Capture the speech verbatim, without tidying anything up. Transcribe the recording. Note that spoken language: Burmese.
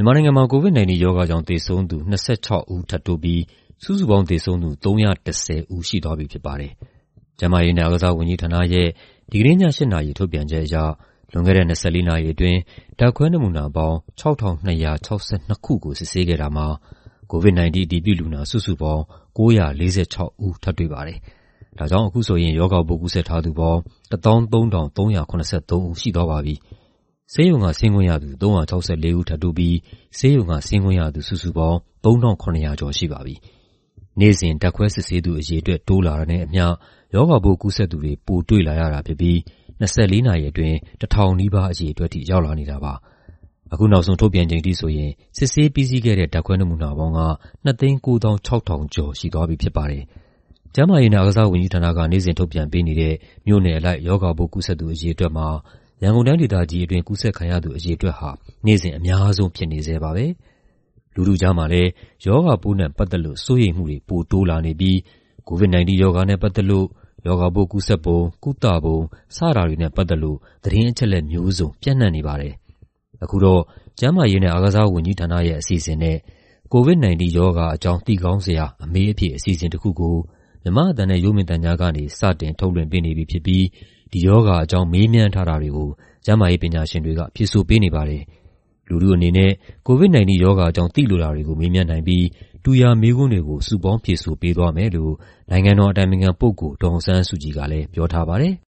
မြန်မာနိုင်ငံမှာ ကိုဗစ်-၁၉ ရောဂါကြောင့်သေဆုံးသူ၂၆ဦးထပ်တိုးပြီးစုစုပေါင်းသေဆုံးသူ၃၁၀ဦးရှိသွားပြီဖြစ်ပါတယ်။ကျန်းမာရေးနဲ့အားကစားဝန်ကြီးဌာနရဲ့ဒီကနေ့ည၈နာရီထုတ်ပြန်ချက်အရလွန်ခဲ့တဲ့၂၄နာရီအတွင်းဓာတ်ခွဲနမူနာပေါင်း၆ထောင်နှစ်ရာခြောက်ဆယ်နှစ်ခုကိုစစ်ဆေးခဲ့တာမှာကိုဗစ်-၁၉ အတည်ပြုလူနာစုစုပေါင်း၉ရာလေးဆယ်ခြောက်ဦးထပ်တွေ့ပါတယ်။ဒါကြောင့်အခုဆိုရင်ရောဂါပိုးကူးစက်ထားသူပေါင်းတသောင်းသုံးထောင်သုံးရာခုနစ်ဆယ်သုံးဦးရှိသွားပါပြီ။ဆေးရုံကဆင်းခွင့်ရသူသုံးရာခြောက်ဆယ်လေးဦးထပ်တိုးပြီးဆေးရုံကဆင်းခွင့်ရသူစုစုပေါင်းသုံးထောင်ခုနှစ်ရာကျော်ရှိပါပြီ။နေ့စဉ်ဓာတ်ခွဲစစ်ဆေးသူအရေအတွက်တိုးလာတာနဲ့အမျှရောဂါပိုးကူးစက်သူတွေပိုတွေ့လာရတာဖြစ်ပြီး၂၄နာရီအတွင်းတထောင်နီးပါးအရေအတွက်ထိရောက်လာနေတာပါ။အခုနောက်ဆုံးထုတ်ပြန်ချိန်ထိဆိုရင်စစ်ဆေးပြီးစီးခဲ့တဲ့ဓာတ်ခွဲနမူနာပေါင်းကနှစ်သိန်းကိုးသောင်းခြောက်ထောင်ကျော်ရှိသွားပြီဖြစ်ပါတယ်။ကျန်းမာရေးနဲ့အားကစားဝန်ကြီးဌာနကနေ့စဉ်ထုတ်ပြန်ပေးနေတဲ့မြို့နယ်အလိုက်ရောဂါပိုးကူးစက်သူအရေအတွက်မှာရန်ကုန်တိုင်းဒေသကြီးအတွင်းကူးစက်ခံရသူအရေအတွက်ဟာနေ့စဉ်အများဆုံးဖြစ်နေဆဲပါပဲ။လူထုကြားမှာလည်းရောဂါပိုးနဲ့ပတ်သက်လို့စိုးရိမ်မှုတွေပိုတိုးလာနေပြီးကိုဗစ်-၁၉ ရောဂါနဲ့ပတ်သက်လို့ရောဂါပိုးကူးစက်ပုံ၊ကုသပုံစတာတွေနဲ့ပတ်သက်လို့သတင်းအချက်အလက်မျိုးစုံပြန့်နှံ့နေပါတယ်။အခုတော့ကျန်းမာရေးနဲ့အားကစားဝန်ကြီးဌာနရဲ့အစီအစဉ်နဲ့ကိုဗစ်-၁၉ ရောဂါအကြောင်းသိကောင်းစရာအမေးအဖြေအစီအစဉ်တစ်ခုကိုမြန်မာ့အသံနဲ့ရုပ်မြင်သံကြားကနေစတင်ထုတ်လွှင့်ပေးနေပြီဖြစ်ပြီးဒီရောဂါအကြောင်းမေးမြန်းထားတာတွေကိုကျန်းမာရေးပညာရှင်တွေကဖြေဆိုပေးနေပါတယ်။လူထုအနေနဲ့ကိုဗစ်-၁၉ ရောဂါအကြောင်းသိလိုတာတွေကိုမေးမြန်းနိုင်ပြီးတူရာမေးခွန်းတွေကိုစုပေါင်းဖြေဆိုပေးသွားမယ်လို့နိုင်ငံတော်အတိုင်ပင်ခံပုဂ္ဂိုလ်ဒေါ်အောင်ဆန်းစုကြည်ကလည်းပြောထားပါတယ်